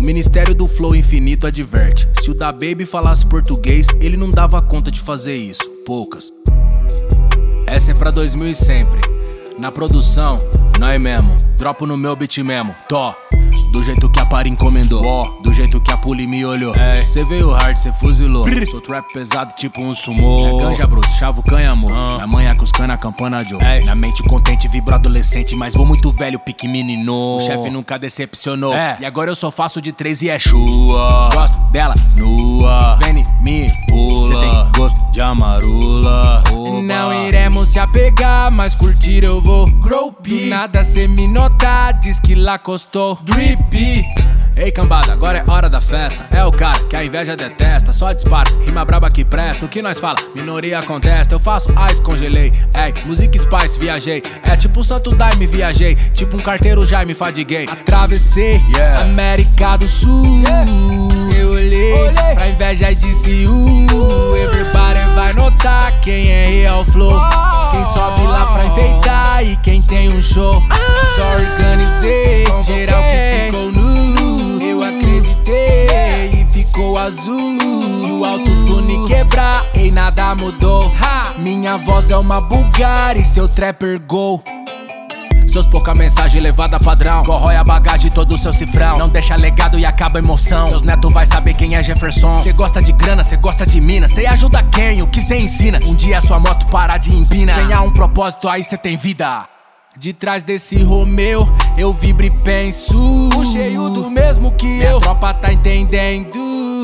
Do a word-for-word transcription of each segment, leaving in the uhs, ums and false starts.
Ministério do Flow Infinito adverte: se o da Baby falasse português, ele não dava conta de fazer isso. Poucas. Essa é pra dois mil e sempre. Na produção, nós mesmo. Dropo no meu beat mesmo. Tó. Do jeito que a Pari encomendou, oh, do jeito que a Puli me olhou. Cê veio hard, cê fuzilou. Brrr. Sou trap pesado tipo um sumô. É ganja bruto, chavo canha amor. uh. Na manhã cuscando a campana Joe. Ei. Na mente contente, vibro adolescente, mas vou muito velho, pique menino. O chefe nunca decepcionou, é. E agora eu só faço de três e é chua. Gosto dela nua, vem em me pula. Cê tem gosto de amarula. Oba. Não iremos se apegar, mas curtir eu vou. Group, nada cê me notar, diz que lá costou. Drip. Ei cambada, agora é hora da festa. É o cara que a inveja detesta, só dispara, rima braba que presta. O que nós fala, minoria contesta. Eu faço ice, congelei, ei, música spice, viajei. É tipo Santo Daime, viajei, tipo um carteiro já me fadiguei. Atravessei, yeah. América do Sul, yeah. Eu olhei, olhei pra inveja e disse uh, everybody vai notar quem é real flow. Quem sobe lá pra enfeitar e quem tem um show. Só organizei, geral que ficou nu. Eu acreditei e ficou azul. Se o autotune quebrar, ei, nada mudou. Minha voz é uma Bulgari, seu trapper go. Seus pouca mensagem levada padrão, corrói a bagagem todo o seu cifrão. Não deixa legado e acaba emoção. Seus netos vai saber quem é Jefferson. Cê gosta de grana, cê gosta de mina. Cê ajuda quem? O que cê ensina? Um dia sua moto parar de empina. Tenha um propósito, aí cê tem vida. De trás desse Romeu, eu vibro e penso. O cheio do mesmo que minha eu. Tropa tá entendendo.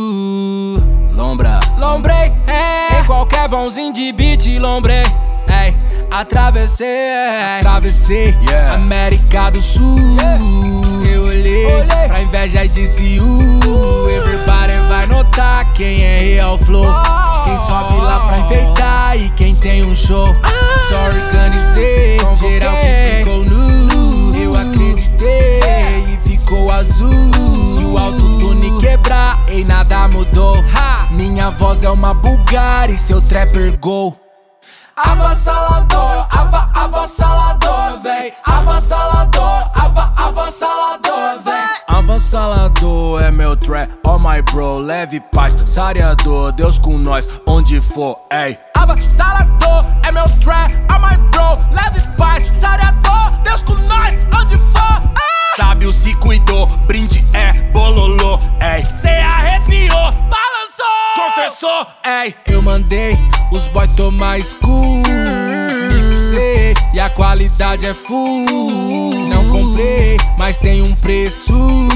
Lombra, lombrei, é. Em qualquer vãozinho de beat, lombrei. Ei, atravessei, atravessei, yeah. América do Sul, yeah. Eu olhei, olhei pra inveja e disse uh, everybody vai notar quem é real flow. Oh, quem sobe lá pra enfeitar e quem tem um show. Ah, só organizei, geral que ficou nu. Eu acreditei e ficou azul. Se o autotune quebrar, ei, nada mudou. Ha! Minha voz é uma Bulgari, seu trapper go. Avassalador, ava, avassalador, véi. Avassalador, ava, avassalador, véi. Avassalador é meu trap, oh my bro, leve paz. Sareador, Deus com nós, onde for, ei. Avassalador é meu trap, oh my bro, leve paz. Sareador, Deus com nós, onde for, ei. Sábio se cuidou, brinde é bololô, ei. Cê arrepiou, balançou, confessou, ei. Eu mandei os boy tomar school, mixei e a qualidade é full. Não comprei, mas tem um preço.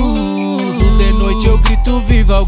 De noite eu grito viva o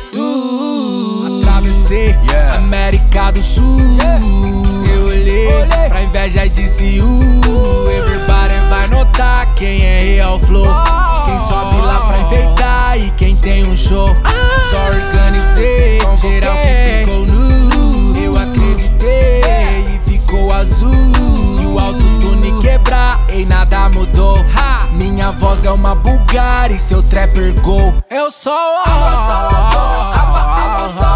gueto. Atravessei, yeah. América do Sul, yeah. Eu olhei, olhei pra inveja e disse uh, everybody vai notar quem é real flow. Oh, quem sobe lá pra enfeitar e quem tem um show. Ah, só organizei, geral que ficou nu. Eu acreditei e ficou azul. Se o autotune quebrar, ei, nada mudou. Ha! Minha voz é uma Bulgari, seu trapper go. Eu sou o avassalador, avassalador.